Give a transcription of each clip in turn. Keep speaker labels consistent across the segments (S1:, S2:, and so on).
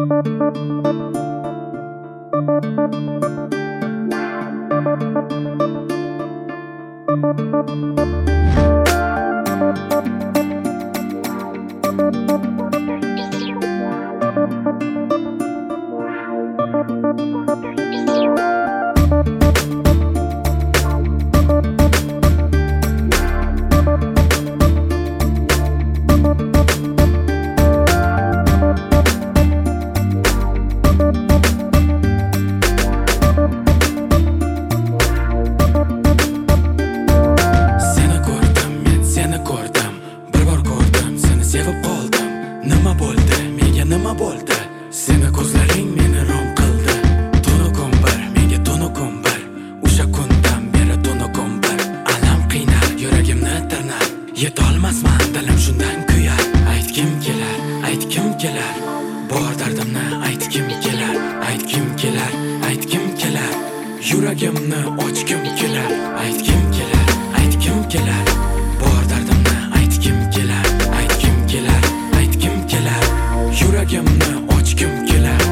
S1: Nima bo'ldi? Menga nima bo'ldi? Seni ko'zlaring meni rom qildi. Tunukum bir, menga tunukum bir. O'sha kundan beri tunukum bir. Alam qiynar, yuragimni tirnar. Yetolmasman, dilim shundan kuyar. Aytgim kelar, aytgim kelar. Bor dardimni aytgim kelar. Aytgim kelar, aytgim kelar. Yuragimni ochgim kelar. Aytgim kelar, aytgim kelar. Bor dardimni aytgim kelar. Aytgim kelar. Yuragimni ochgim kelar.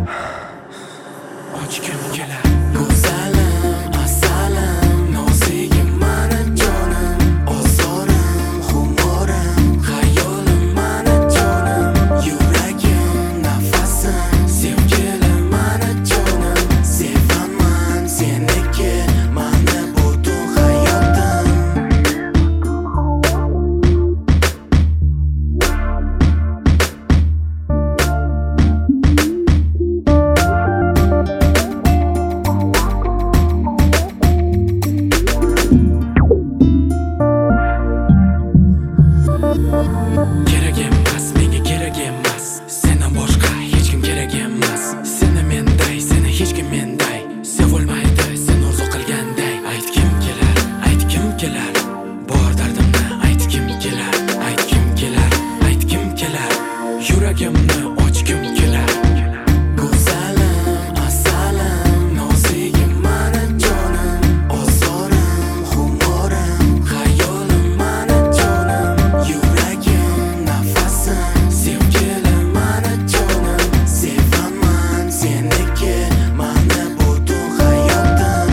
S1: Ochgim kelar. Go'zalim, asalim, nozigim mani jonim. Ozorim, xumorim, xayolim mani jonim. Yuragim, nafasim, sevgilim mani jonim. Sevaman seniki, mani butun hayotim. Kerak emas, menga kerak emas. Sendan boshqa hech kim kerak emas. Seni menday, seni hech kim menday sevolmaydi, sen orzu qilganday. Aytgim kelar, aytgim kelar. Bor dardimni aytgim kelar. Aytgim kelar, aytgim kelar. Yuragimni ochgim kelar. Go'zalim, asalim, nozigim mani jonim. Ozorim, xumorim, xayolim mani jonim. Yuragim, nafasim, sevgilim mani jonim. Sevaman seniki, mani butun hayotim.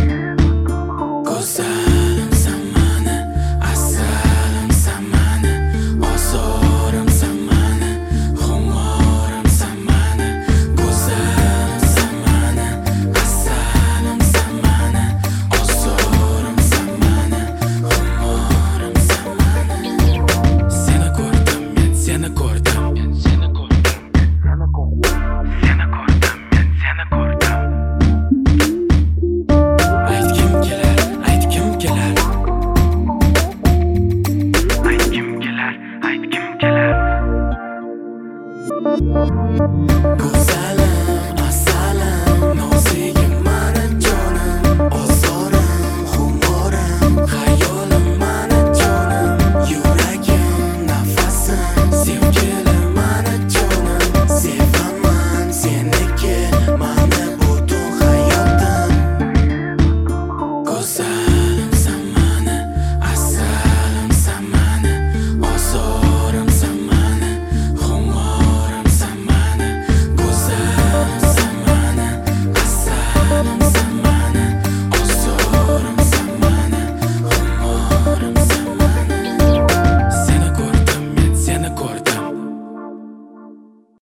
S1: Go'zalim san mani, asalim san mani. Ozorim san mani, xumorim san mani. Go'zalim san mani, asalim san mani. Ozorim san mani, xumorim san mani. Seni ko'rdim, men seni ko'rdim. Seni ko'rdim, seni ko'rdim. Aytgim kelar, aytgim kelar. Aytgim kelar, aytgim kelar. Go'zalim, asalim.